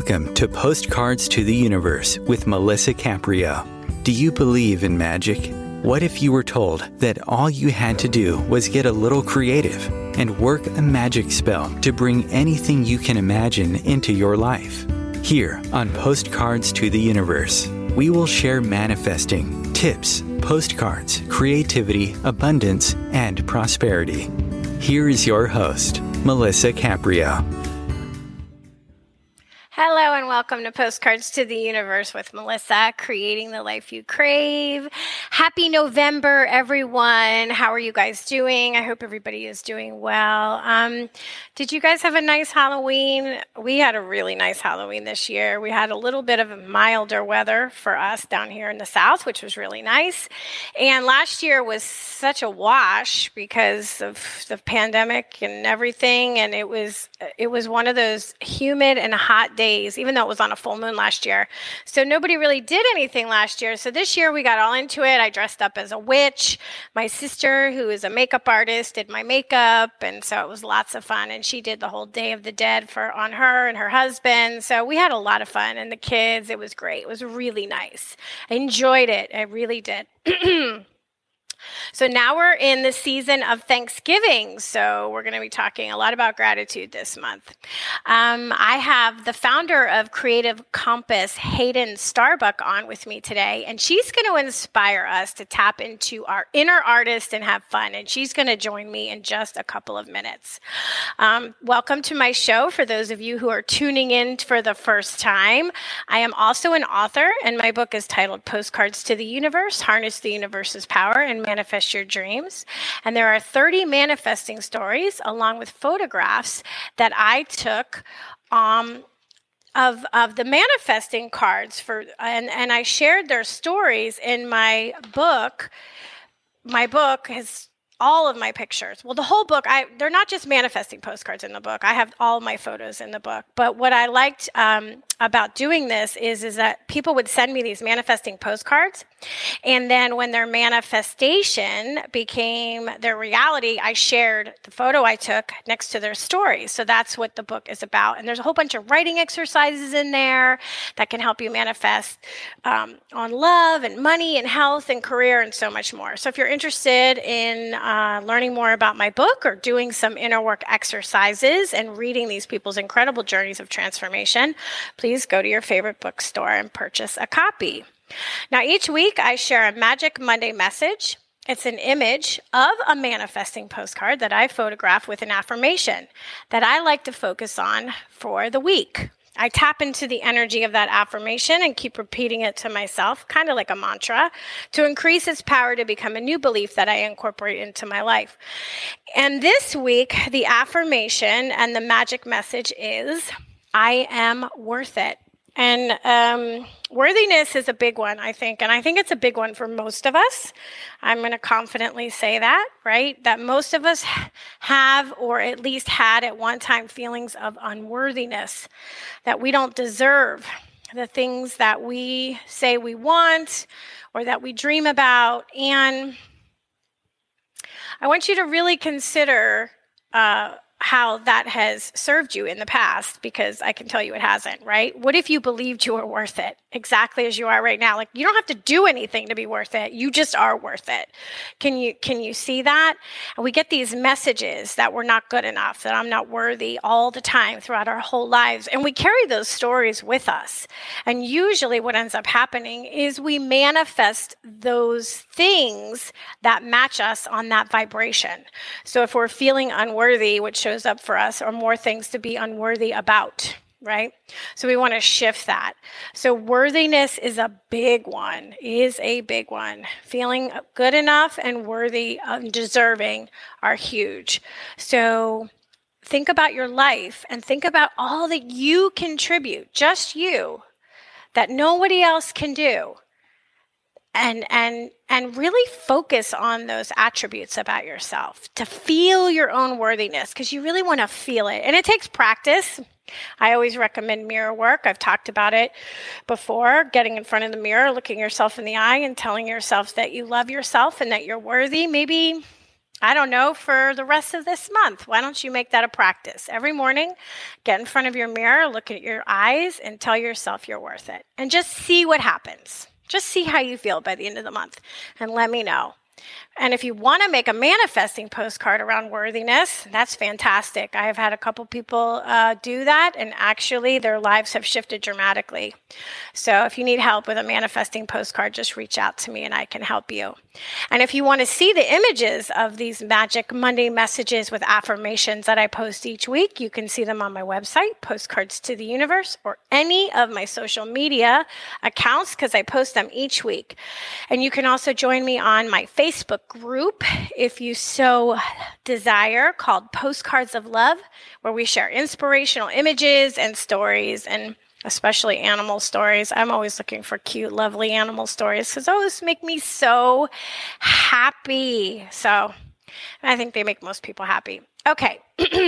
Welcome to Postcards to the Universe with Melissa Caprio. Do you believe in magic? What if you were told that all you had to do was get a little creative and work a magic spell to bring anything you can imagine into your life? Here on Postcards to the Universe, we will share manifesting, tips, postcards, creativity, abundance, and prosperity. Here is your host, Melissa Caprio. Hello and welcome to Postcards to the Universe with Melissa, creating the life you crave. Happy November, everyone. How are you guys doing? I hope everybody is doing well. Did you guys have a nice Halloween? We had a really nice Halloween this year. We had a little bit of milder weather for us down here in the South, which was really nice. And last year was such a wash because of the pandemic and everything. And it was one of those humid and hot days, even though it was on a full moon last year. So nobody really did anything last year. So this year we got all into it. I dressed up as a witch. My sister, who is a makeup artist, did my makeup. And so it was lots of fun. And she did the whole Day of the Dead on her and her husband. So we had a lot of fun. And the kids, it was great. It was really nice. I enjoyed it. I really did. So now we're in the season of Thanksgiving. So we're going to be talking a lot about gratitude this month. I have the founder of Creative Compass, Hayden Starbuck, on with me today. And she's going to inspire us to tap into our inner artist and have fun. And she's going to join me in just a couple of minutes. Welcome to my show for those of you who are tuning in for the first time. I am also an author, and my book is titled Postcards to the Universe, Harness the Universe's Power and Manifest Your Dreams. And there are 30 manifesting stories along with photographs that I took of the manifesting cards and I shared their stories in my book. My book has all of my pictures. Well, the whole book, they're not just manifesting postcards in the book. I have all my photos in the book. But what I liked about doing this is that people would send me these manifesting postcards. And then when their manifestation became their reality, I shared the photo I took next to their story. So that's what the book is about. And there's a whole bunch of writing exercises in there that can help you manifest on love and money and health and career and so much more. So if you're interested in learning more about my book or doing some inner work exercises and reading these people's incredible journeys of transformation, please go to your favorite bookstore and purchase a copy. Now, each week I share a Magic Monday message. It's an image of a manifesting postcard that I photograph with an affirmation that I like to focus on for the week. I tap into the energy of that affirmation and keep repeating it to myself, kind of like a mantra, to increase its power to become a new belief that I incorporate into my life. And this week, the affirmation and the magic message is, I am worth it. And worthiness is a big one, I think. And I think it's a big one for most of us. I'm going to confidently say that, right? That most of us have, or at least had at one time, feelings of unworthiness, that we don't deserve the things that we say we want or that we dream about. And I want you to really consider how that has served you in the past, because I can tell you it hasn't, right? What if you believed you were worth it exactly as you are right now? Like, you don't have to do anything to be worth it. You just are worth it. Can you see that? And we get these messages that we're not good enough, that I'm not worthy all the time throughout our whole lives. And we carry those stories with us. And usually what ends up happening is we manifest those things that match us on that vibration. So if we're feeling unworthy, which shows up for us, or more things to be unworthy about, right? So we want to shift that. So worthiness is a big one, Feeling good enough and worthy and deserving are huge. So think about your life and think about all that you contribute, just you, that nobody else can do. And really focus on those attributes about yourself to feel your own worthiness, because you really want to feel it. And it takes practice. I always recommend mirror work. I've talked about it before, getting in front of the mirror, looking yourself in the eye and telling yourself that you love yourself and that you're worthy. Maybe I don't know, for the rest of this month. Why don't you make that a practice? Every morning, get in front of your mirror, look at your eyes, and tell yourself you're worth it. And just see what happens. Just see how you feel by the end of the month and let me know. And if you want to make a manifesting postcard around worthiness, that's fantastic. I have had a couple people do that, and actually their lives have shifted dramatically. So if you need help with a manifesting postcard, just reach out to me and I can help you. And if you want to see the images of these Magic Monday messages with affirmations that I post each week, you can see them on my website, Postcards to the Universe, or any of my social media accounts, because I post them each week. And you can also join me on my Facebook group, if you so desire, called Postcards of Love, where we share inspirational images and stories, and especially animal stories. I'm always looking for cute, lovely animal stories because those make me so happy. So I think they make most people happy. Okay.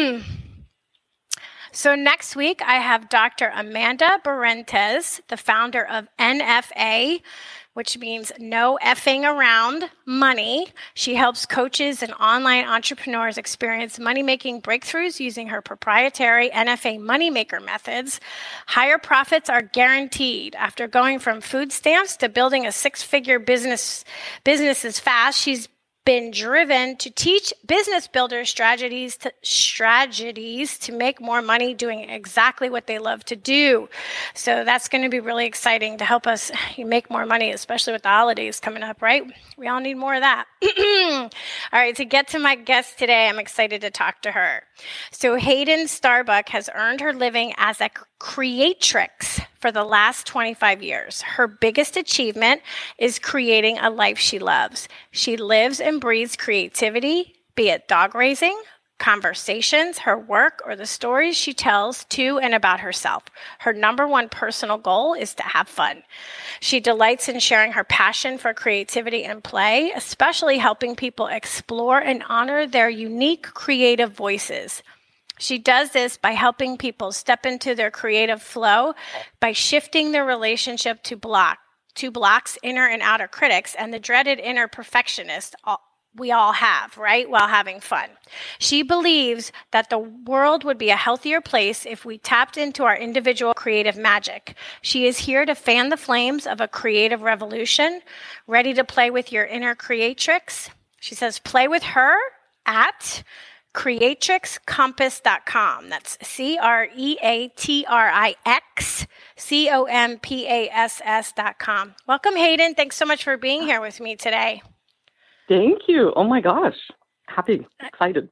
So next week, I have Dr. Amanda Barrentes, the founder of NFA, which means no effing around money. She helps coaches and online entrepreneurs experience money-making breakthroughs using her proprietary NFA moneymaker methods. Higher profits are guaranteed. After going from food stamps to building a six-figure businesses fast, she's been driven to teach business builders strategies to make more money doing exactly what they love to do. So that's going to be really exciting to help us make more money, especially with the holidays coming up, right? We all need more of that. All right, to get to my guest today, I'm excited to talk to her. So Hayden Starbuck has earned her living as a creatrix for the last 25 years. Her biggest achievement is creating a life she loves. She lives and breathes creativity, be it dog raising, conversations, her work, or the stories she tells to and about herself. Her number one personal goal is to have fun. She delights in sharing her passion for creativity and play, especially helping people explore and honor their unique creative voices. She does this by helping people step into their creative flow by shifting their relationship to blocks, inner and outer critics, and the dreaded inner perfectionist we all have, right, while having fun. She believes that the world would be a healthier place if we tapped into our individual creative magic. She is here to fan the flames of a creative revolution, ready to play with your inner creatrix. She says, play with her at creatrixcompass.com. That's creatrixcompass.com. Welcome, Hayden. Thanks so much for being here with me today. Thank you. Oh my gosh. Happy, excited.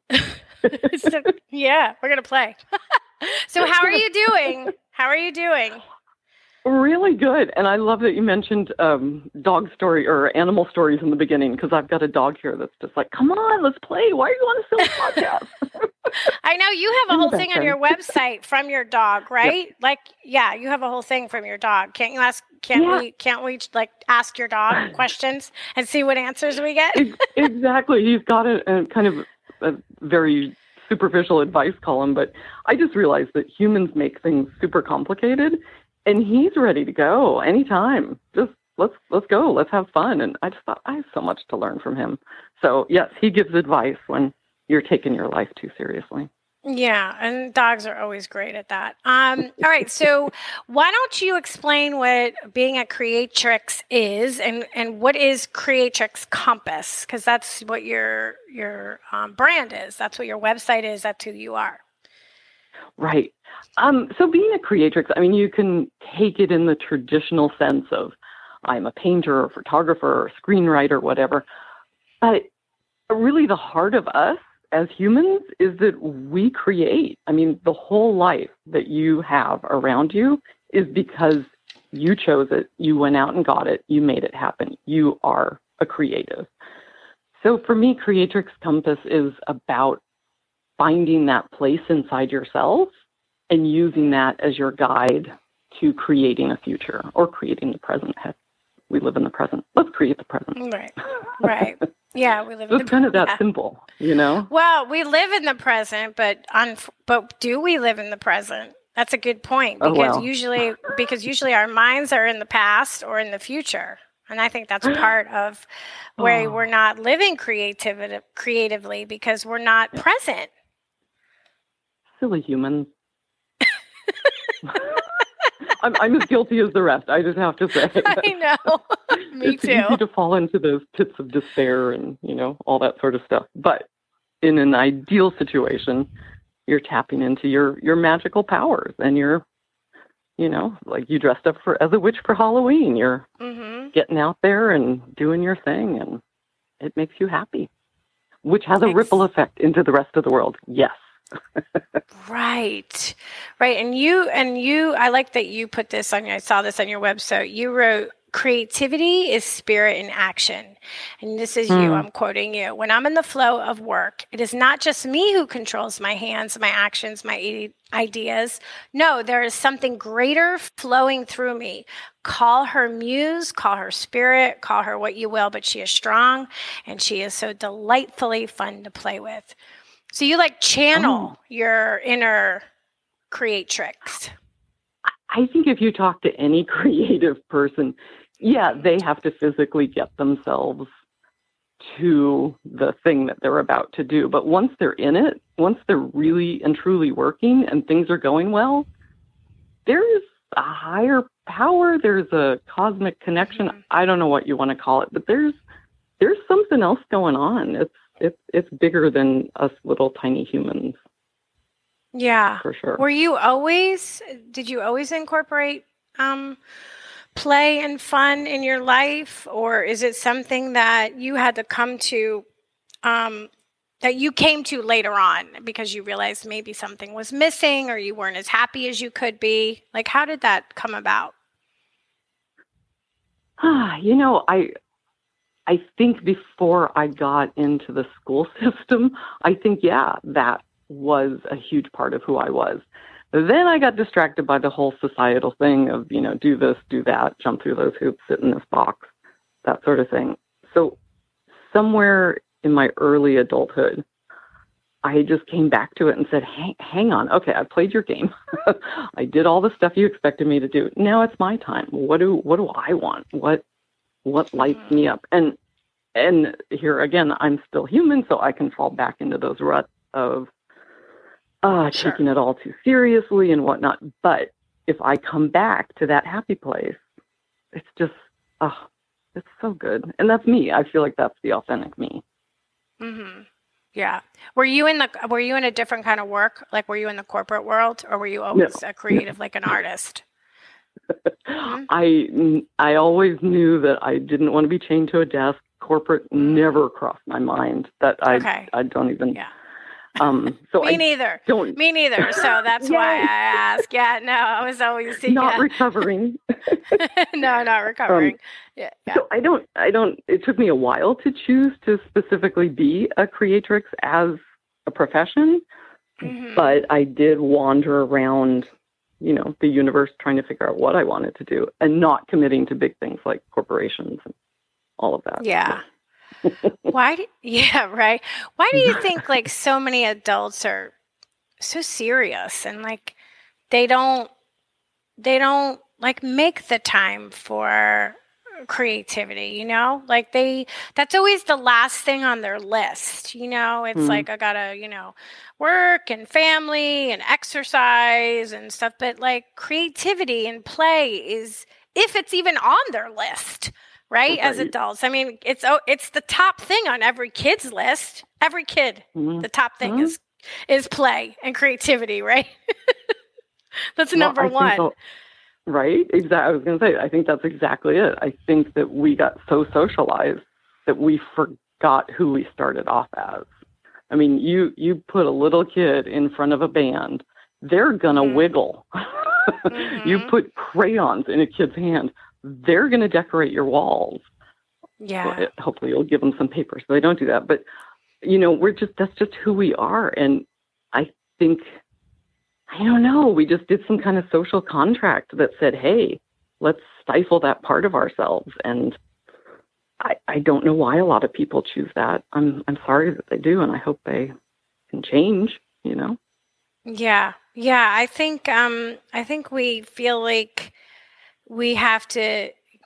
Yeah, we're going to play. So how are you doing? How are you doing? Really good. And I love that you mentioned dog story or animal stories in the beginning, because I've got a dog here that's just like, come on, let's play. Why are you on a silly podcast? I know you have a whole thing on your website from your dog, right? Yep. Like, yeah, you have a whole thing from your dog. Can't you ask? Can't we like ask your dog questions and see what answers we get? Exactly. He's got a kind of a very superficial advice column, but I just realized that humans make things super complicated, and he's ready to go anytime. Just let's go. Let's have fun. And I just thought I have so much to learn from him. So yes, he gives advice when you're taking your life too seriously. Yeah, and dogs are always great at that. All right, so why don't you explain what being a creatrix is, and what is Creatrix Compass? Because that's what your brand is. That's what your website is. That's who you are. Right. So being a creatrix, I mean, you can take it in the traditional sense of I'm a painter or photographer or screenwriter, whatever. But really the heart of us as humans is that we create. I mean, the whole life that you have around you is because you chose it. You went out and got it. You made it happen. You are a creative. So for me, Creatrix Compass is about finding that place inside yourself and using that as your guide to creating a future or creating the present. Heck, we live in the present. Let's create the present. Right. Yeah, we live in the present. It's kind of that simple, you know? Well, we live in the present, but do we live in the present? That's a good point, because usually our minds are in the past or in the future. And I think that's part of where we're not living creatively because we're not present. Silly humans. I'm as guilty as the rest. I just have to say. I know. Me it's too. It's easy to fall into those pits of despair and, all that sort of stuff. But in an ideal situation, you're tapping into your magical powers, and you're, like you dressed up as a witch for Halloween. You're getting out there and doing your thing, and it makes you happy, which has a ripple effect into the rest of the world. Yes. Right. And you, I like that you put this on, I saw this on your website. You wrote, creativity is spirit in action. And this is you, I'm quoting you. When I'm in the flow of work, it is not just me who controls my hands, my actions, my ideas. No, there is something greater flowing through me. Call her muse, call her spirit, call her what you will, but she is strong and she is so delightfully fun to play with. So you channel your inner creatrix. I think if you talk to any creative person, they have to physically get themselves to the thing that they're about to do. But once they're in it, once they're really and truly working and things are going well, there is a higher power. There's a cosmic connection. I don't know what you want to call it, but there's something else going on. It's bigger than us little tiny humans. Yeah, for sure. Did you always incorporate play and fun in your life, or is it something that you had to come to, that you came to later on because you realized maybe something was missing or you weren't as happy as you could be? How did that come about? I think before I got into the school system, I think, that was a huge part of who I was. Then I got distracted by the whole societal thing of, do this, do that, jump through those hoops, sit in this box, that sort of thing. So somewhere in my early adulthood, I just came back to it and said, hang on. Okay, I played your game. I did all the stuff you expected me to do. Now it's my time. What do I want? What lights me up? And here again, I'm still human, so I can fall back into those ruts of taking it all too seriously and whatnot. But if I come back to that happy place, it's just, it's so good. And that's me. I feel like that's the authentic me. Mm-hmm. Yeah. Were you in a different kind of work? Were you in the corporate world, or were you always a creative, like an artist? I always knew that I didn't want to be chained to a desk. Corporate never crossed my mind. That I don't even. Yeah. So Me neither. So that's why I ask. Yeah, no, I was always not recovering. No, not recovering. Yeah. So I don't. It took me a while to choose to specifically be a creatrix as a profession, but I did wander around, the universe trying to figure out what I wanted to do, and not committing to big things like corporations and all of that. Yeah. Why do you think so many adults are so serious and they don't make the time for creativity, that's always the last thing on their list. It's I gotta, work and family and exercise and stuff, but creativity and play is, if it's even on their list. Right? As adults. I mean, it's the top thing on every kid's list. Every kid, the top thing is play and creativity, right? That's number one. So, right? Exactly. I was going to say, I think that's exactly it. I think that we got so socialized that we forgot who we started off as. I mean, you put a little kid in front of a band, they're going to wiggle. You put crayons in a kid's hand, they're going to decorate your walls. Yeah. Well, hopefully you'll give them some paper so they don't do that. But, that's just who we are. And I think, I don't know, we just did some kind of social contract that said, hey, let's stifle that part of ourselves. And I don't know why a lot of people choose that. I'm sorry that they do. And I hope they can change, Yeah. Yeah. I think we feel like we have to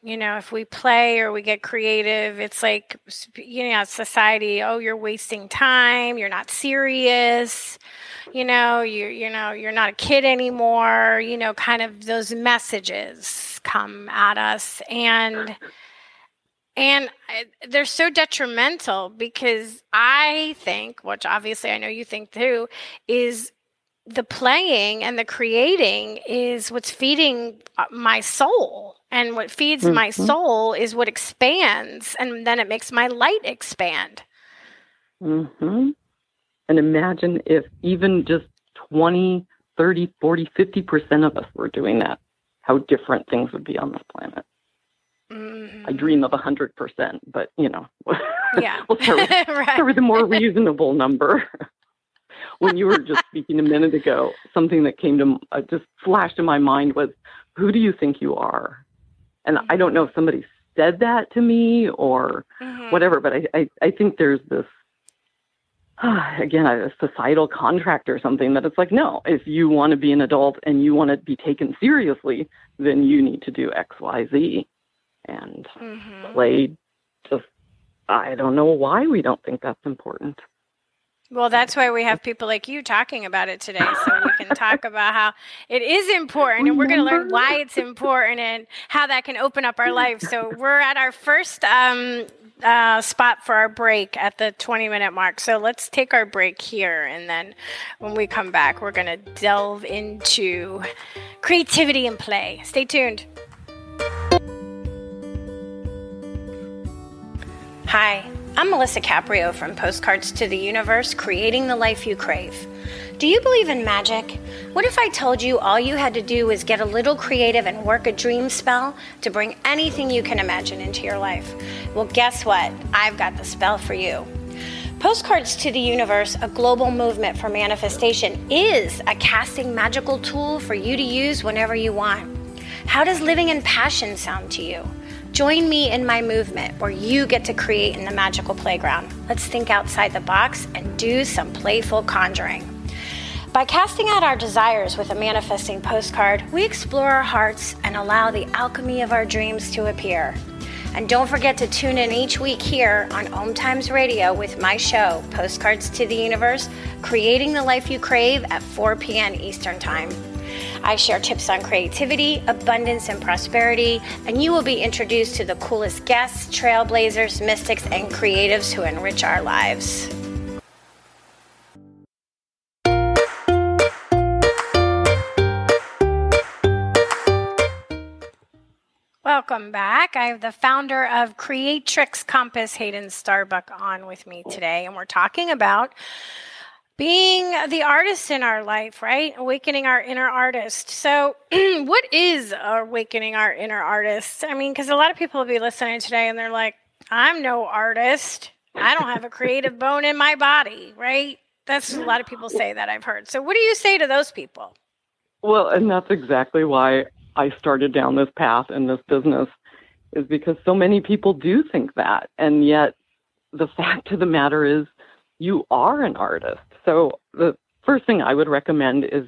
if we play or we get creative, it's like, society, oh, you're wasting time. You're not serious. You're not a kid anymore. Kind of those messages come at us. And they're so detrimental because I think, which obviously I know you think too, is the playing and the creating is what's feeding my soul. And what feeds my soul is what expands. And then it makes my light expand. Mm-hmm. And imagine if even just 20, 30, 40, 50% of us were doing that, how different things would be on this planet. I dream of 100%, but, Yeah. we'll start with a more reasonable number. When you were just speaking a minute ago, something that came to just flashed in my mind was, who do you think you are? And I don't know if somebody said that to me or whatever, but I think there's this, again, a societal contract or something that it's like, no, if you want to be an adult and you want to be taken seriously, then you need to do X, Y, Z. And play just, I don't know why we don't think that's important. Well, that's why we have people like you talking about it today, so we can talk about how it is important, and we're going to learn why it's important and how that can open up our lives. So we're at our first spot for our break at the 20-minute mark. So let's take our break here, and then when we come back, we're going to delve into creativity and play. Stay tuned. Hi, I'm Melissa Caprio from Postcards to the Universe, creating the life you crave. Do you believe in magic? What if I told you all you had to do was get a little creative and work a dream spell to bring anything you can imagine into your life? Well, guess what? I've got the spell for you. Postcards to the Universe, a global movement for manifestation, is a casting magical tool for you to use whenever you want. How does living in passion sound to you? Join me in my movement where you get to create in the magical playground. Let's think outside the box and do some playful conjuring. By casting out our desires with a manifesting postcard, we explore our hearts and allow the alchemy of our dreams to appear. And don't forget to tune in each week here on Om Times Radio with my show, Postcards to the Universe, creating the life you crave at 4 p.m. Eastern Time. I share tips on creativity, abundance, and prosperity, and you will be introduced to the coolest guests, trailblazers, mystics, and creatives who enrich our lives. Welcome back. I have the founder of Creatrix Compass, Hayden Starbuck, on with me today, and we're talking about being the artist in our life, right? Awakening our inner artist. So what is awakening our inner artist? I mean, because a lot of people will be listening today and they're like, I'm no artist. I don't have a creative bone in my body, right? That's a lot of people say that, I've heard. So what do you say to those people? Well, and that's exactly why I started down this path in this business, is because so many people do think that. And yet the fact of the matter is you are an artist. So the first thing I would recommend is,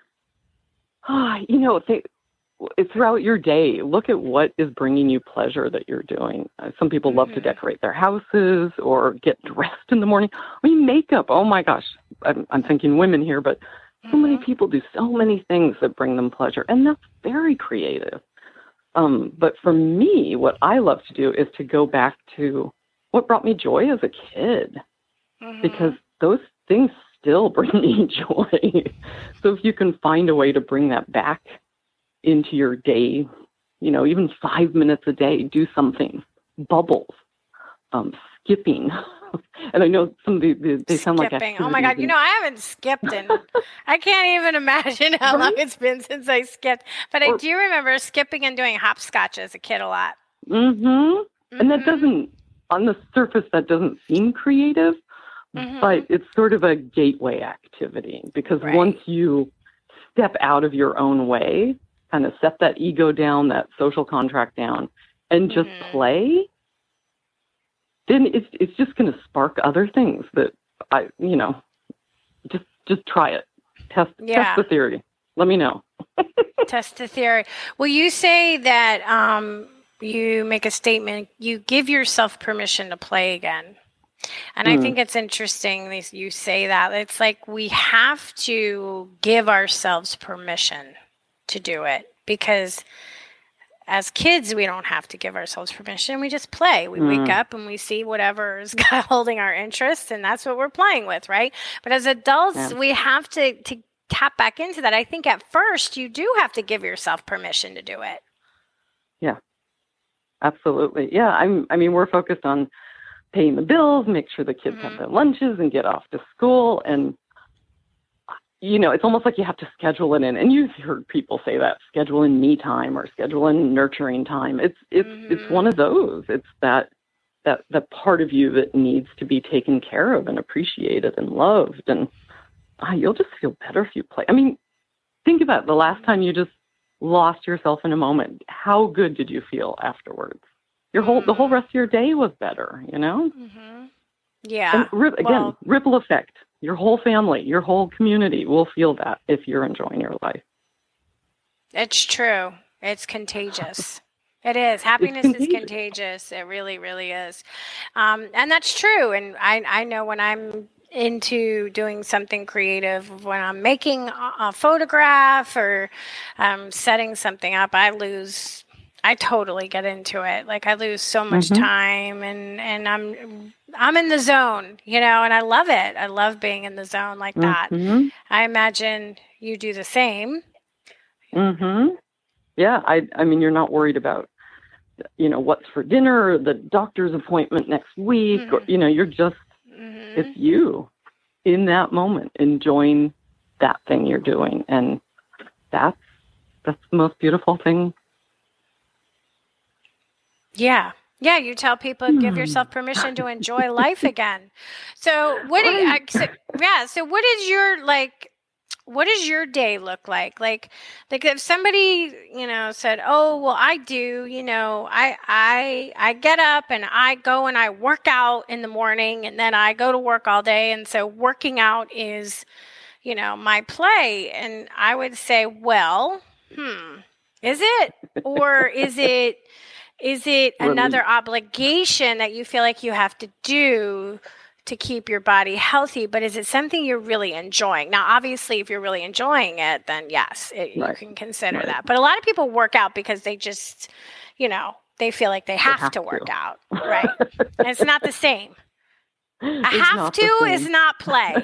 throughout your day, look at what is bringing you pleasure that you're doing. Some people love to decorate their houses or get dressed in the morning. I mean, makeup. Oh my gosh, I'm thinking women here, but so many people do so many things that bring them pleasure, and that's very creative. But for me, what I love to do is to go back to what brought me joy as a kid, because those things still bring me joy. So if you can find a way to bring that back into your day, even 5 minutes a day, do something. Bubbles, skipping. And I know some of they sound like activities. Oh my God, I haven't skipped in, I can't even imagine how long it's been since I skipped. But I do remember skipping and doing hopscotch as a kid a lot. And that doesn't, on the surface, that doesn't seem creative, but it's sort of a gateway activity, because once you step out of your own way, kind of set that ego down, that social contract down, and just play, then it's just going to spark other things that just try it. Test the theory. Let me know. Test the theory. Well, you say that you make a statement, you give yourself permission to play again. And I think it's interesting that you say that. It's like we have to give ourselves permission to do it, because as kids, we don't have to give ourselves permission. We just play. We wake up and we see whatever is holding our interest, and that's what we're playing with, right? But as adults, we have to tap back into that. I think at first, you do have to give yourself permission to do it. Yeah, absolutely. Yeah, I mean, we're focused on paying the bills, make sure the kids have their lunches and get off to school. And, you know, it's almost like you have to schedule it in. And you've heard people say that, schedule in me time or schedule in nurturing time. It's one of those. It's that part of you that needs to be taken care of and appreciated and loved. And you'll just feel better if you play. I mean, think about it. The last time you just lost yourself in a moment, how good did you feel afterwards? The whole rest of your day was better, you know? Yeah. And ripple effect. Your whole family, your whole community will feel that if you're enjoying your life. It's true. It's contagious. It is. Happiness is contagious. It really, really is. And that's true. And I know when I'm into doing something creative, when I'm making a photograph or setting something up, I totally get into it. Like I lose so much time and I'm in the zone, you know, and I love it. I love being in the zone like that. I imagine you do the same. Yeah. I mean, you're not worried about, you know, what's for dinner or the doctor's appointment next week, or, you know, you're just, it's you in that moment, enjoying that thing you're doing. And that's the most beautiful thing. Yeah. Yeah, you tell people, give yourself permission to enjoy life again. So what does your day look like? Like if somebody, you know, said, "Oh, well, I do, you know, I get up and I go and I work out in the morning and then I go to work all day, and so working out is, you know, my play." And I would say, well, is it? Or is it another obligation that you feel like you have to do to keep your body healthy? But is it something you're really enjoying? Now, obviously, if you're really enjoying it, then yes, you can consider that. But a lot of people work out because they just, you know, they feel like they have to work out. Right. And it's not the same. Is not play.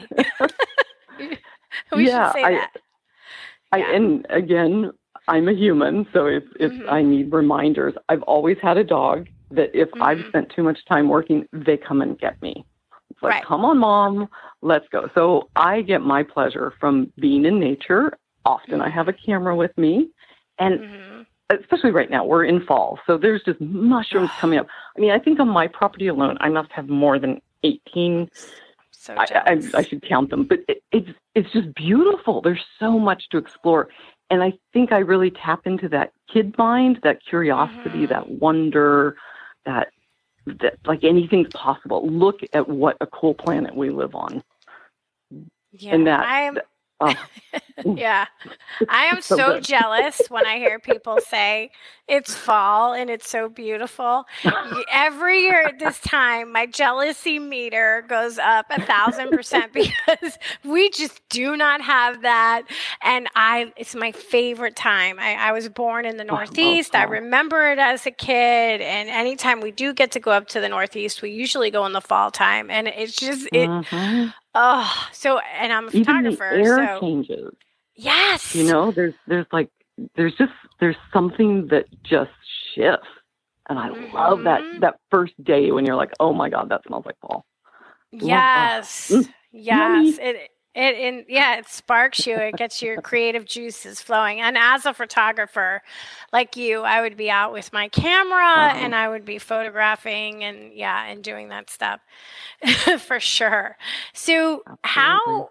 We should say that. And again, I'm a human, so if I need reminders, I've always had a dog that if I've spent too much time working, they come and get me. It's like, come on, Mom, let's go. So I get my pleasure from being in nature. Often I have a camera with me, and especially right now, we're in fall, so there's just mushrooms coming up. I mean, I think on my property alone, I must have more than 18. So I should count them, but it's just beautiful. There's so much to explore. And I think I really tap into that kid mind, that curiosity, that wonder, that like anything's possible. Look at what a cool planet we live on. Yeah, and that, yeah, I am so jealous when I hear people say it's fall and it's so beautiful. Every year at this time, my jealousy meter goes up 1,000% because we just do not have that. And it's my favorite time. I was born in the Northeast. I remember it as a kid. And anytime we do get to go up to the Northeast, we usually go in the fall time. And it's just, and I'm a photographer. Even the air changes. Yes. You know, there's something that just shifts. And I love that first day when you're like, oh my God, that smells like fall. Yes. Yes. Yummy. It sparks you. It gets your creative juices flowing. And as a photographer like you, I would be out with my camera and I would be photographing and doing that stuff for sure. So how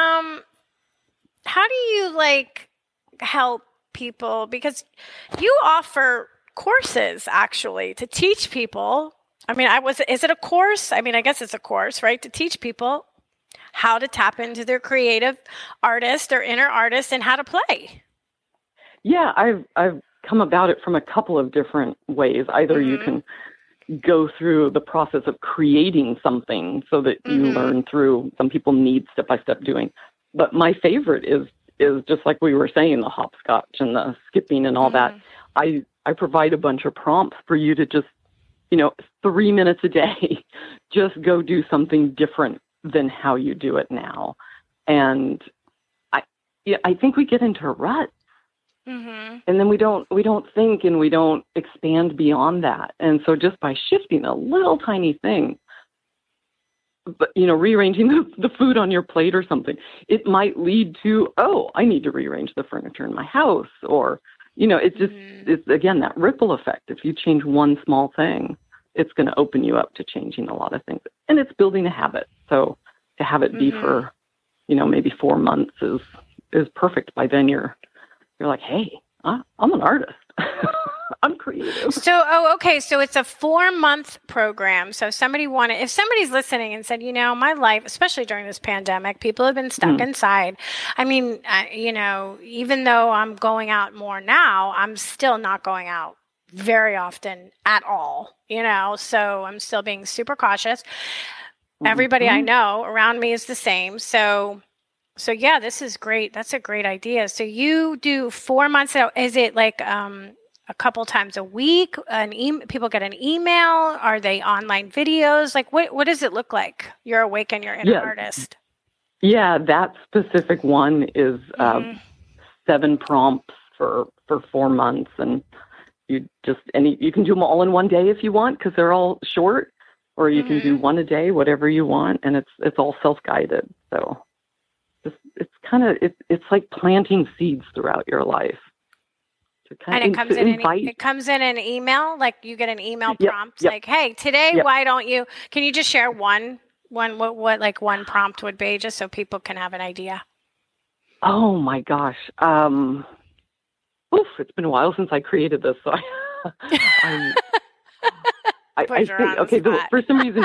do you help people? Because you offer courses actually to teach people. I mean, is it a course? I mean, I guess it's a course, right? To teach people how to tap into their creative artist, their inner artist, and how to play. Yeah, I've come about it from a couple of different ways. Either you can go through the process of creating something so that you learn through, some people need step-by-step doing. But my favorite is just like we were saying, the hopscotch and the skipping and all that. I provide a bunch of prompts for you to just, 3 minutes a day, just go do something different than how you do it now. And I think we get into a rut. And then we don't think and we don't expand beyond that. And so just by shifting a little tiny thing, but, rearranging the food on your plate or something, it might lead to, I need to rearrange the furniture in my house. Or, it's again, that ripple effect. If you change one small thing, it's going to open you up to changing a lot of things. And it's building a habit. So to have it be for, maybe 4 months is perfect. By then you're like, hey, I'm an artist. I'm creative. So, okay. So it's a 4-month program. So if somebody's listening and said, my life, especially during this pandemic, people have been stuck inside. I mean, even though I'm going out more now, I'm still not going out very often at all, so I'm still being super cautious. Everybody I know around me is the same. So yeah, this is great. That's a great idea. So you do 4 months out. Is it like a couple times a week? People get an email? Are they online videos? Like what does it look like? You're Awaken Your Inner Artist. Yeah, that specific one is 7 prompts for 4 months, and you can do them all in one day if you want, because they're all short, or you can do one a day, whatever you want, and it's all self-guided. So it's like planting seeds throughout your life. And it comes in an email, like you get an email prompt, like, hey, today, why don't you, can you just share what one prompt would be, just so people can have an idea? Oh my gosh. It's been a while since I created this, so I think, for some reason,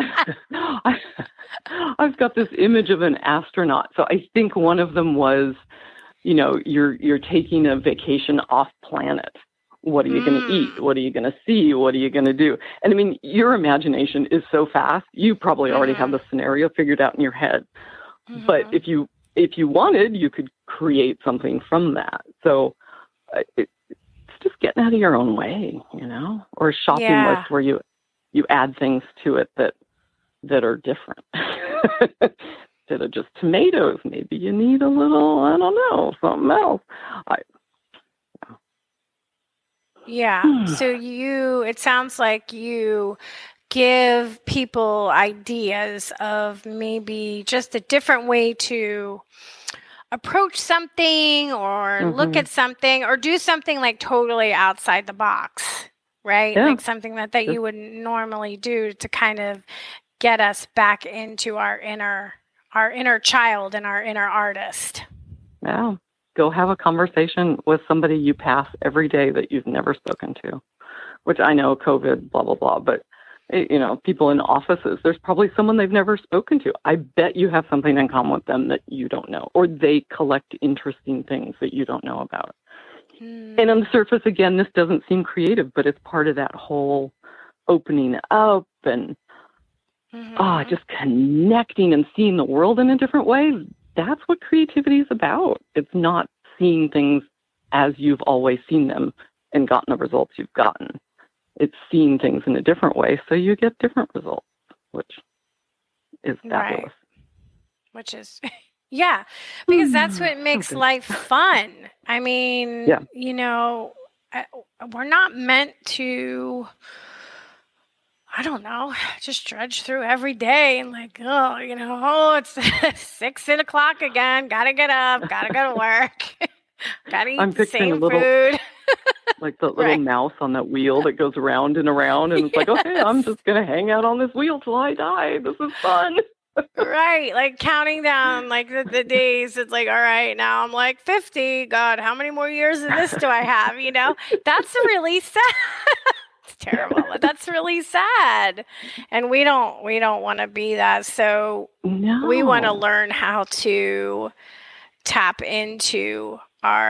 I've got this image of an astronaut. So I think one of them was, you're taking a vacation off planet. What are you going to eat? What are you going to see? What are you going to do? And I mean, your imagination is so fast. You probably already have the scenario figured out in your head. But if you wanted, you could create something from that. So it's just getting out of your own way, or a shopping list where you add things to it that are different. Instead of just tomatoes, maybe you need a little, I don't know, something else. Yeah. So it sounds like you give people ideas of maybe just a different way to approach something, or look at something, or do something like totally outside the box, right? Yeah. Like something that you would normally do to kind of get us back into our inner child and our inner artist. Yeah. Go have a conversation with somebody you pass every day that you've never spoken to, which I know COVID, blah, blah, blah, but people in offices, there's probably someone they've never spoken to. I bet you have something in common with them that you don't know, or they collect interesting things that you don't know about. And on the surface, again, this doesn't seem creative, but it's part of that whole opening up and just connecting and seeing the world in a different way. That's what creativity is about. It's not seeing things as you've always seen them and gotten the results you've gotten. It's seeing things in a different way, so you get different results, which is fabulous. Right. Which is, because that's what makes life fun. I mean, we're not meant to, I don't know, just drudge through every day and like, it's 6 o'clock again. Gotta get up. Gotta go to work. Gotta eat the same food. Like the little mouse on that wheel that goes around and around. And it's like, okay, I'm just going to hang out on this wheel till I die. This is fun. Right. Like counting down like the days. It's like, all right, now I'm like 50. God, how many more years of this do I have? That's really sad. It's terrible. That's really sad. And we don't want to be that. So we want to learn how to tap into our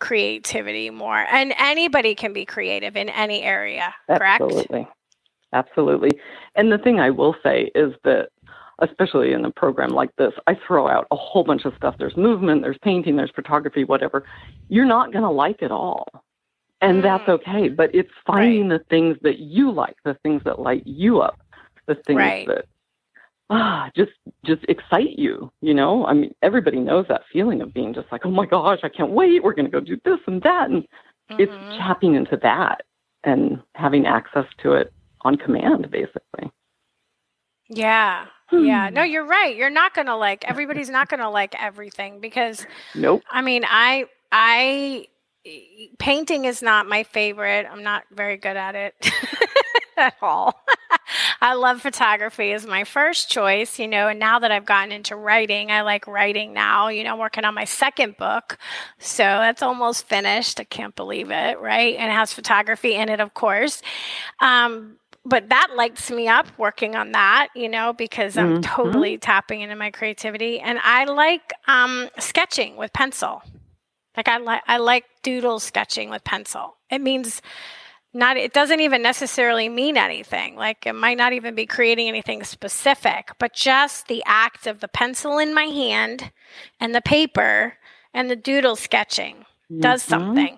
creativity more. And anybody can be creative in any area, correct? Absolutely. And the thing I will say is that, especially in a program like this, I throw out a whole bunch of stuff. There's movement, there's painting, there's photography, whatever. You're not going to like it all. And that's okay. But it's finding the things that you like, the things that light you up, the things that just excite you, you know? I mean, everybody knows that feeling of being just like, oh my gosh, I can't wait. We're going to go do this and that. And it's tapping into that and having access to it on command, basically. Yeah. Yeah. No, you're right. You're not going to everybody's not going to like everything because, I mean, I painting is not my favorite. I'm not very good at it at all. I love photography as my first choice, you know, and now that I've gotten into writing, I like writing now, you know, I'm working on my second book. So that's almost finished. I can't believe it, right? And it has photography in it, of course. But that lights me up working on that, you know, because I'm totally tapping into my creativity. And I like sketching with pencil. I like doodle sketching with pencil. It means it doesn't even necessarily mean anything. Like it might not even be creating anything specific, but just the act of the pencil in my hand and the paper and the doodle sketching does something.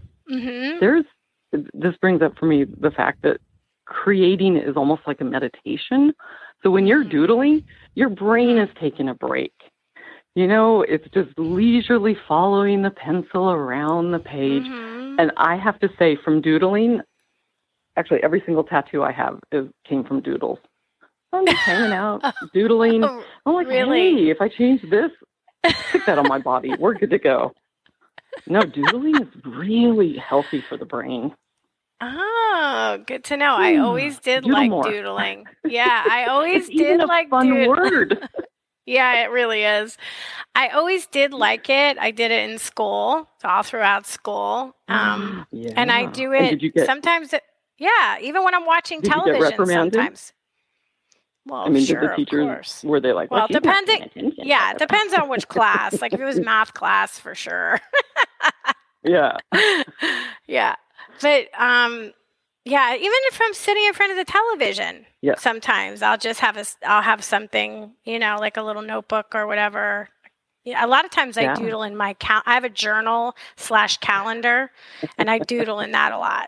This brings up for me the fact that creating is almost like a meditation. So when you're doodling, your brain is taking a break. You know, it's just leisurely following the pencil around the page. And I have to say, from doodling, actually every single tattoo I have came from doodles. I'm just hanging out, doodling. I'm like, hey, if I change this, stick that on my body. We're good to go. No, doodling is really healthy for the brain. Oh, good to know. I always did like doodling. Yeah, I always did like doodling. Fun word. Yeah, it really is. I always did like it. I did it in school, all throughout school. And I do it sometimes. Even when I'm watching television sometimes. Well, I mean, sure, did the teachers, were they like, well, it depends on which class. Like if it was math class, for sure. Yeah. Yeah. But, even if I'm sitting in front of the television, sometimes I'll just have something, you know, like a little notebook or whatever. Yeah, a lot of times I doodle in my I have a journal /calendar, and I doodle in that a lot.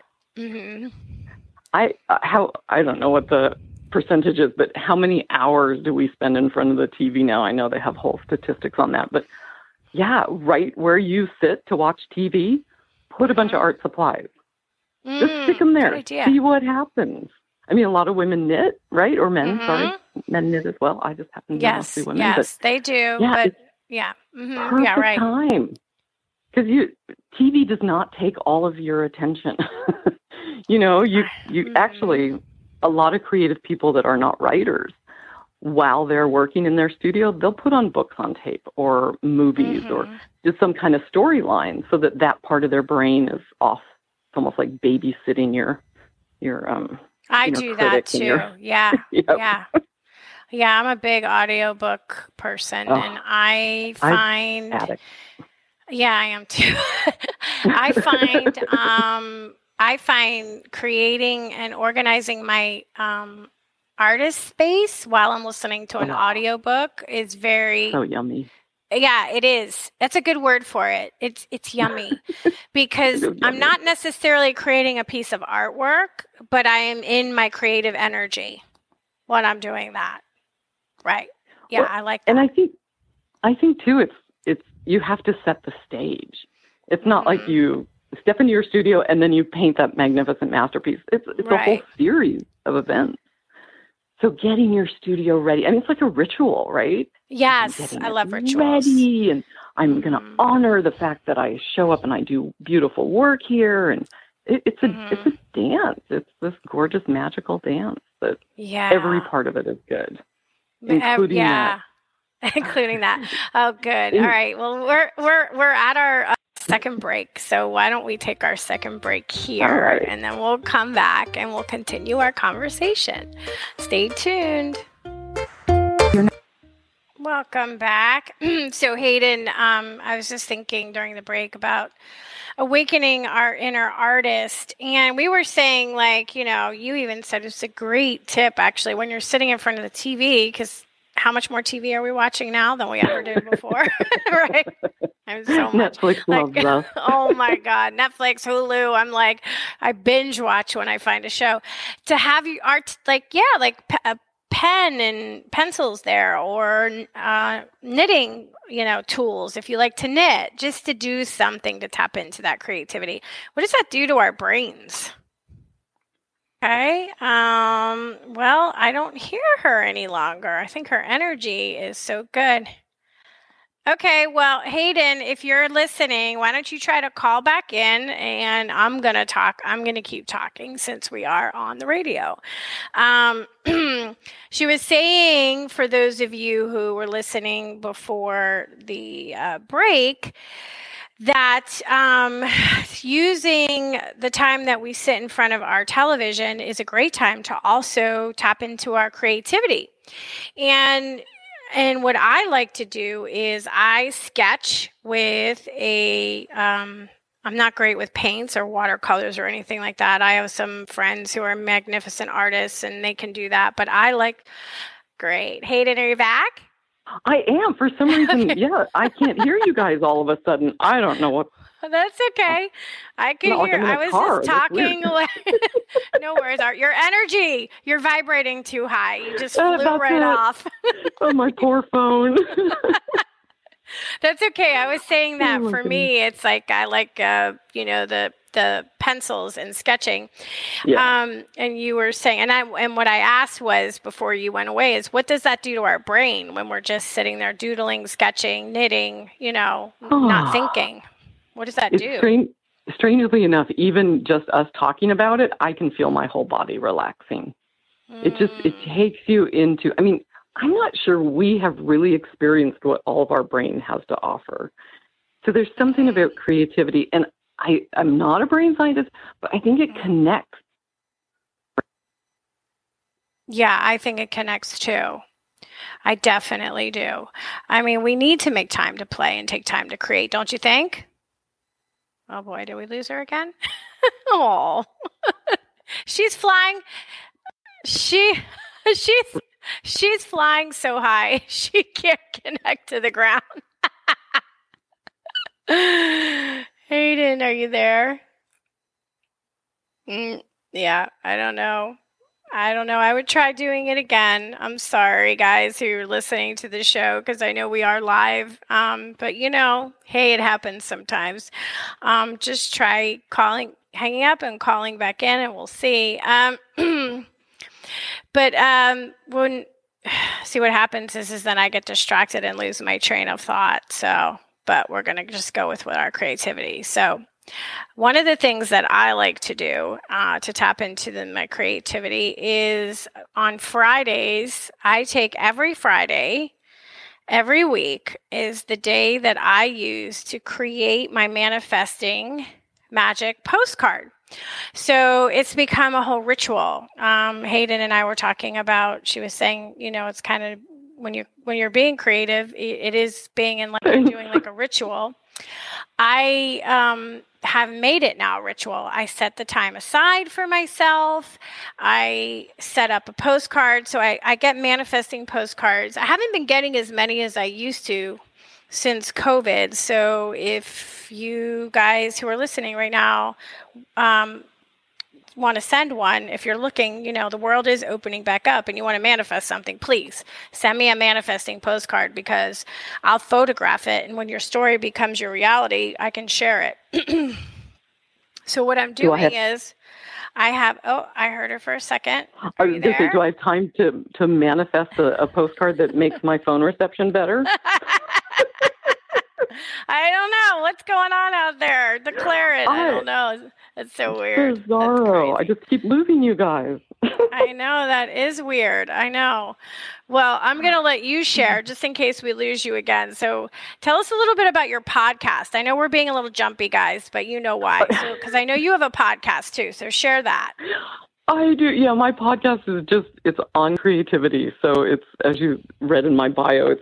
I don't know what the percentage is, but how many hours do we spend in front of the TV now? I know they have whole statistics on that, but right where you sit to watch TV, put a bunch of art supplies. Just stick them there. See what happens. I mean, a lot of women knit, right? Or men, sorry. Men knit as well. I just happen to not see women. Yes, they do. Yeah, but perfect right. time. Because TV does not take all of your attention. You know, you actually, a lot of creative people that are not writers, while they're working in their studio, they'll put on books on tape or movies or just some kind of storyline so that part of their brain is off. It's almost like babysitting your I do that too. Yeah. Yeah, I'm a big audiobook person, and I find I am too. I find creating and organizing my artist space while I'm listening to an audiobook is very so yummy. Yeah, it is. That's a good word for it. It's yummy because I'm not necessarily creating a piece of artwork, but I am in my creative energy when I'm doing that. Right. Yeah, I like that. And I think too it's you have to set the stage. It's not like you step into your studio and then you paint that magnificent masterpiece. It's a whole series of events. So getting your studio ready, I mean, it's like a ritual, right? Yes, I love rituals. Ready, and I'm going to honor the fact that I show up and I do beautiful work here. And it's a dance. It's this gorgeous, magical dance that every part of it is good, including that. Including that. Oh, good. All right. Well, we're at our second break. So why don't we take our second break here, and then we'll come back and we'll continue our conversation. Stay tuned. Welcome back. So Hayden, I was just thinking during the break about awakening our inner artist. And we were saying, like, you even said it's a great tip, actually, when you're sitting in front of the TV, because how much more TV are we watching now than we ever did before? Right? I'm so much. Netflix loves us. Oh my God. Netflix, Hulu. I'm like, I binge watch when I find a show. To have you art, a pen and pencils there, or knitting, tools, if you like to knit, just to do something to tap into that creativity. What does that do to our brains? Okay. Well, I don't hear her any longer. I think her energy is so good. Okay, well, Hayden, if you're listening, why don't you try to call back in, and I'm going to talk. I'm going to keep talking since we are on the radio. She was saying, for those of you who were listening before the break, that using the time that we sit in front of our television is a great time to also tap into our creativity. And what I like to do is I sketch with I'm not great with paints or watercolors or anything like that. I have some friends who are magnificent artists and they can do that. But great. Hayden, are you back? I am. For some reason, okay. Yeah, I can't hear you guys all of a sudden. I don't know what. That's okay. I can hear. I was just talking. No worries. Your energy. You're vibrating too high. You just flew right off. Oh, my poor phone. That's okay. I was saying that for me, it's like I like the pencils and sketching. Yeah. And you were saying, and what I asked was before you went away is, what does that do to our brain when we're just sitting there doodling, sketching, knitting, not thinking? What does that do? Strangely enough, even just us talking about it, I can feel my whole body relaxing. It takes you into, I'm not sure we have really experienced what all of our brain has to offer. So there's something about creativity, and I'm not a brain scientist, but I think it connects. Yeah, I think it connects too. I definitely do. We need to make time to play and take time to create, don't you think? Oh boy, did we lose her again? Oh, she's flying. She's flying so high she can't connect to the ground. Hayden, are you there? Yeah, I don't know. I would try doing it again. I'm sorry, guys, who are listening to the show, because I know we are live. But hey, it happens sometimes. Just try hanging up and calling back in, and we'll see. But see what happens is then I get distracted and lose my train of thought. So, but we're going to just go with our creativity. So one of the things that I like to do to tap into my creativity is on Fridays. I take every Friday, every week is the day that I use to create my manifesting magic postcard. So it's become a whole ritual. Hayden and I were talking about, she was saying, it's kind of when you're being creative, it is being in doing like a ritual. I have made it now a ritual. I set the time aside for myself. I set up a postcard. So I get manifesting postcards. I haven't been getting as many as I used to since COVID. So if you guys who are listening right now want to send one, if you're looking, the world is opening back up and you want to manifest something, please send me a manifesting postcard, because I'll photograph it. And when your story becomes your reality, I can share it. So what I'm doing is I heard her for a second. I was going to say, do I have time to manifest a postcard that makes my phone reception better? I don't know what's going on out there. Declare it. I don't know. It's so weird. Bizarro. I just keep losing you guys. I know, that is weird. I know. Well, I'm going to let you share just in case we lose you again. So tell us a little bit about your podcast. I know we're being a little jumpy, guys, but you know why. Because I know you have a podcast too. So share that. I do. Yeah, my podcast is it's on creativity. So it's, as you read in my bio, it's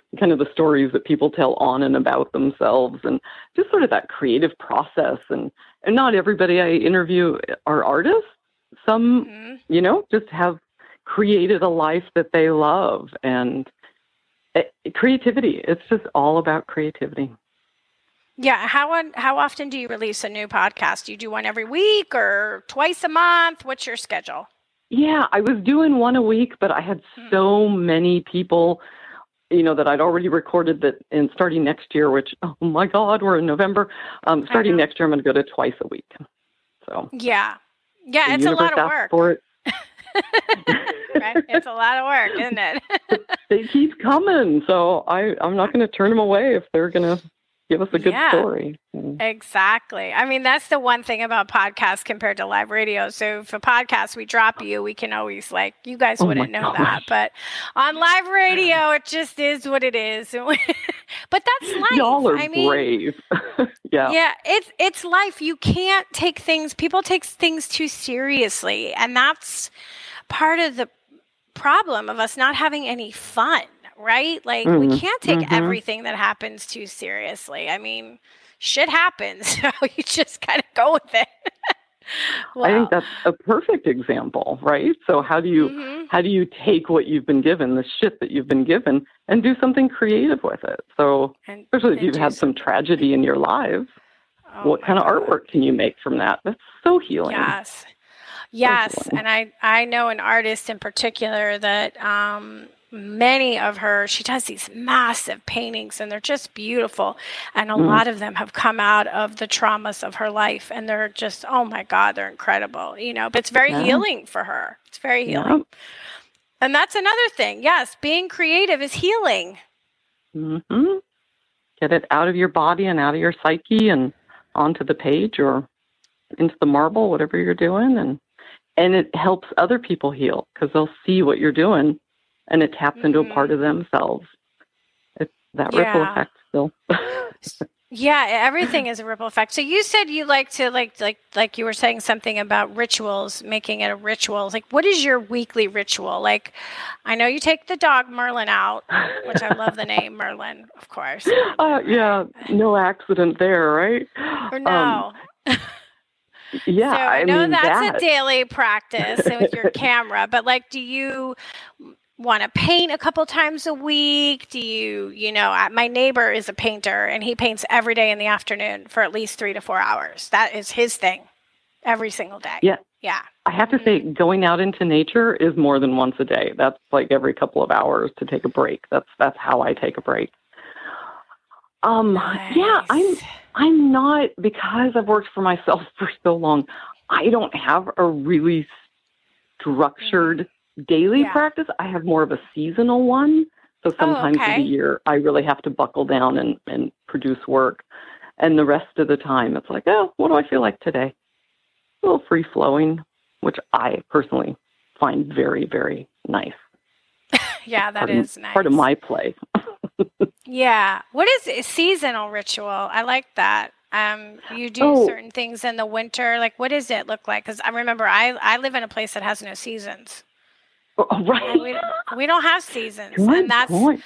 kind of the stories that people tell on and about themselves, and just sort of that creative process. And not everybody I interview are artists. Some, just have created a life that they love, and creativity. It's just all about creativity. Yeah. How often do you release a new podcast? Do you do one every week or twice a month? What's your schedule? Yeah, I was doing one a week, but I had so many people, that I'd already recorded that, and starting next year, which, oh my God, we're in November. Starting next year, I'm going to go to twice a week. So yeah, it's a lot of work. For it. Right? It's a lot of work, isn't it? They keep coming, so I'm not going to turn them away if they're going to give us a good story. Exactly. I mean, that's the one thing about podcasts compared to live radio. So if a podcast, we drop you, we can always you guys wouldn't know that. But on live radio, it just is what it is. But that's life. Y'all are brave. Yeah. Yeah, it's life. You can't take people take things too seriously. And that's part of the problem of us not having any fun. Right? We can't take everything that happens too seriously. I mean, shit happens. So you just kind of go with it. I think that's a perfect example, right? So how do you take what you've been given, the shit that you've been given, and do something creative with it? So especially if you've had some tragedy in your lives, what kind of artwork can you make from that? That's so healing. Yes. And I know an artist in particular that many of she does these massive paintings, and they're just beautiful. And a lot of them have come out of the traumas of her life, and they're just, oh my God, they're incredible, but it's very healing for her. It's very healing. And that's another thing. Yes. Being creative is healing. Get it out of your body and out of your psyche and onto the page or into the marble, whatever you're doing. And it helps other people heal because they'll see what you're doing. And it taps into a part of themselves. It's that ripple effect still. Yeah, everything is a ripple effect. So you said you like to like you were saying something about rituals, making it a ritual. What is your weekly ritual? I know you take the dog Merlin out, which I love the name Merlin, of course. Yeah, no accident there, right? Or no. Yeah, so I know that's a daily practice with your camera, but do you want to paint a couple times a week? Do you, my neighbor is a painter and he paints every day in the afternoon for at least 3 to 4 hours. That is his thing every single day. Yeah. Yeah. I have to say going out into nature is more than once a day. That's every couple of hours to take a break. That's how I take a break. Nice. Yeah, I'm not, because I've worked for myself for so long, I don't have a really structured daily practice. I have more of a seasonal one. So sometimes of the year, I really have to buckle down and produce work. And the rest of the time, it's what do I feel like today? A little free-flowing, which I personally find very, very nice. Yeah, that is nice. Part of my play. Yeah. What is a seasonal ritual? I like that. You do certain things in the winter. What does it look like? Because I remember I live in a place that has no seasons. Oh, right. We don't have seasons. Good and that's point.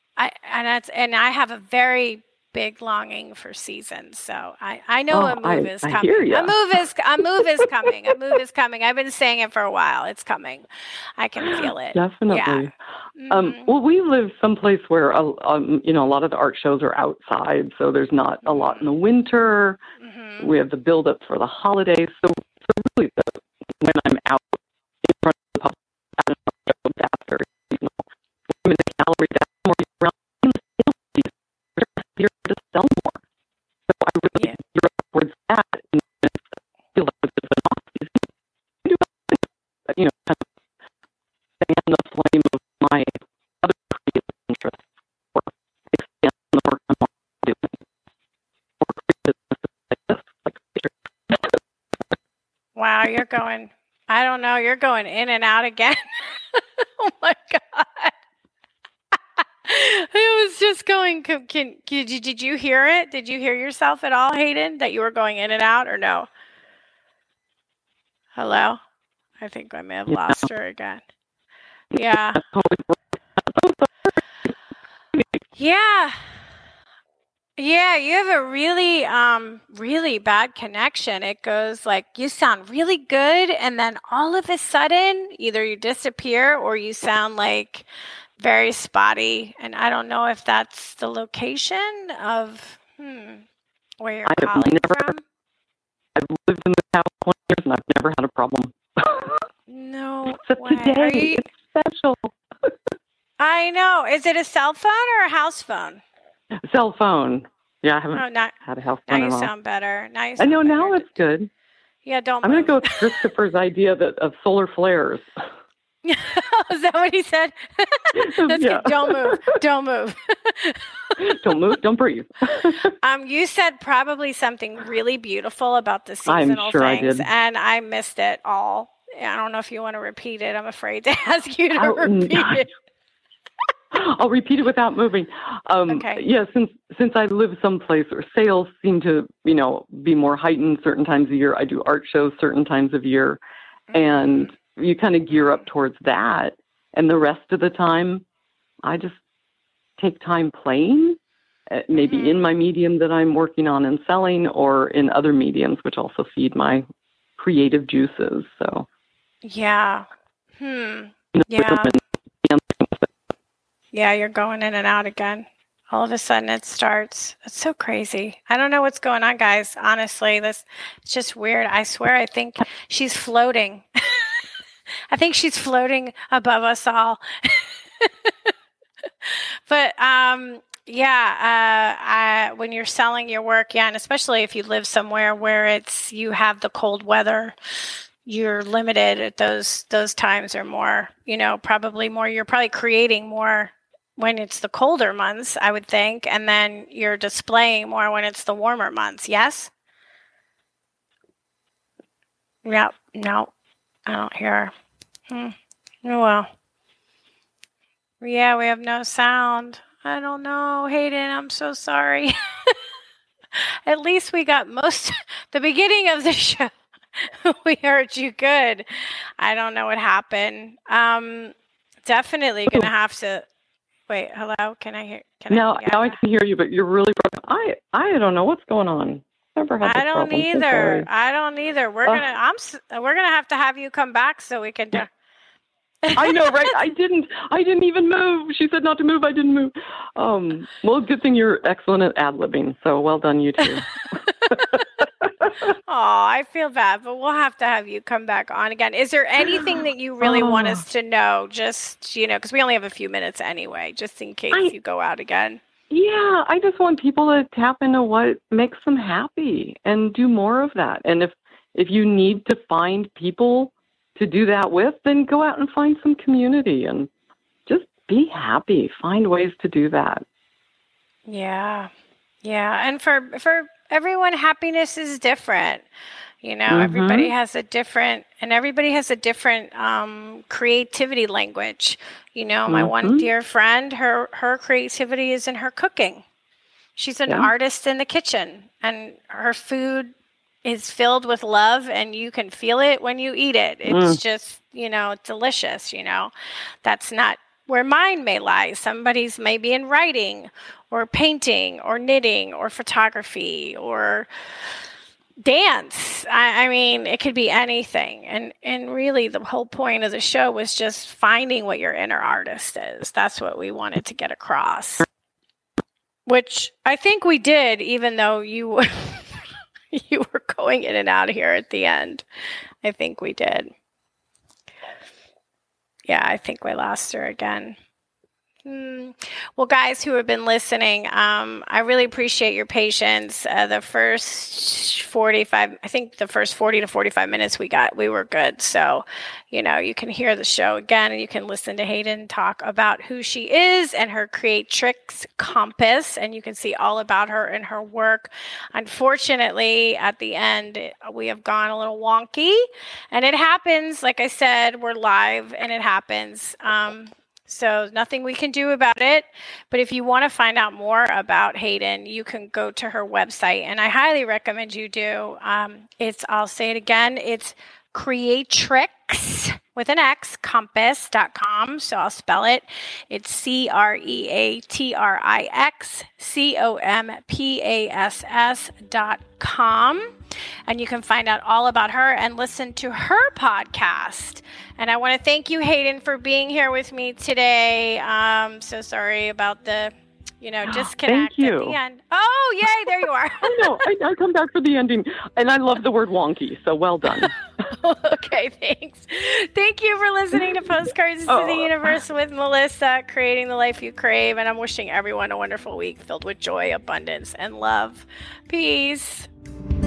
I have a very big longing for seasons. So I know a move is coming. I hear you. A move is coming. A move is coming. I've been saying it for a while. It's coming. I can feel it. Definitely. Yeah. Well, we live someplace where a lot of the art shows are outside, so there's not a lot in the winter. We have the build up for the holidays. So really, when I'm out in front of the public, that's very seasonal. I'm in the gallery, that's more around in the sales season. We're here to sell more. So I really gear up towards that, and I feel like it's an off season. Kind of fan the flame of my other creative interests, or expand the work I'm doing, or create businesses like this, Wow, you're going. I don't know. You're going in and out again. Oh my God. It was just going. Did you hear it? Did you hear yourself at all, Hayden, that you were going in and out, or no? Hello? I think I may have lost her again. Yeah. Yeah. Yeah, you have a really, really bad connection. It goes like you sound really good, and then all of a sudden, either you disappear or you sound like very spotty. And I don't know if that's the location of where you're calling from. I've lived in this house 20 years and I've never had a problem. No Except way. today, it's special. I know. Is it a cell phone or a house phone? Cell phone. Yeah, I haven't had a house phone Now at you all. sound better. I know, now it's good. Yeah, don't I'm going to go with Christopher's idea of solar flares. Is that what he said? That's Yeah. good. Don't move. Don't move. Don't move. Don't breathe. You said probably something really beautiful about the seasonal I'm sure things, I did. and I missed it all. I don't know if you want to repeat it. I'm afraid to ask you to repeat it. I'll repeat it without moving. Okay. Yeah, since I live someplace where sales seem to, be more heightened certain times of year. I do art shows certain times of year, and you kind of gear up towards that. And the rest of the time, I just take time playing, maybe in my medium that I'm working on and selling, or in other mediums, which also feed my creative juices. So. Yeah. Yeah. Yeah, you're going in and out again. All of a sudden it starts. It's so crazy. I don't know what's going on, guys. Honestly, it's just weird. I swear, I think she's floating. I think she's floating above us all. But when you're selling your work, and especially if you live somewhere where you have the cold weather, you're limited at those times or more. Probably more. You're probably creating more when it's the colder months, I would think, and then you're displaying more when it's the warmer months. Yes? Yep. No, I don't hear her. Oh, well. Yeah, we have no sound. I don't know, Hayden. I'm so sorry. At least we got the beginning of the show. We heard you good. I don't know what happened. Definitely going to have to... Wait, hello? Can I hear? Now I can hear you, but you're really broken. I don't know what's going on. Never had this problem. I don't either. We're gonna have you come back so we can do. I know, right? I didn't even move. She said not to move. I didn't move. Well, good thing you're excellent at ad-libbing. So well done, you too. Oh, I feel bad, but we'll have to have you come back on again. Is there anything that you really want us to know? Just, because we only have a few minutes anyway, just in case you go out again. Yeah, I just want people to tap into what makes them happy and do more of that. And if you need to find people to do that with, then go out and find some community and just be happy. Find ways to do that. Yeah. Yeah. And for everyone, happiness is different. Everybody has a different creativity language. My one dear friend, her creativity is in her cooking. She's an artist in the kitchen, and her food is filled with love, and you can feel it when you eat it. It's just, delicious, That's not where mine may lie. Somebody's maybe in writing or painting or knitting or photography or dance. I mean, it could be anything. And really the whole point of the show was just finding what your inner artist is. That's what we wanted to get across. Which I think we did, even though you were going in and out of here at the end. I think we did. Yeah, I think we lost her again. Well, guys who have been listening, I really appreciate your patience. The first 40 to 45 minutes we were good. So, you can hear the show again, and you can listen to Hayden talk about who she is and her Creatrix Compass, and you can see all about her and her work. Unfortunately, at the end, we have gone a little wonky, and it happens. Like I said, we're live, and it happens. So nothing we can do about it. But if you want to find out more about Hayden, you can go to her website. And I highly recommend you do. I'll say it again. It's Creatrix with an X, compass.com. So I'll spell it. It's CreatrixCompass.com. And you can find out all about her and listen to her podcast. And I want to thank you, Hayden, for being here with me today. So sorry about the disconnect Thank you. at the end. Oh, yay, there you are. I know. I come back for the ending. And I love the word wonky, so well done. Okay, thanks. Thank you for listening to Postcards to the Universe with Melissa, creating the life you crave. And I'm wishing everyone a wonderful week filled with joy, abundance, and love. Peace.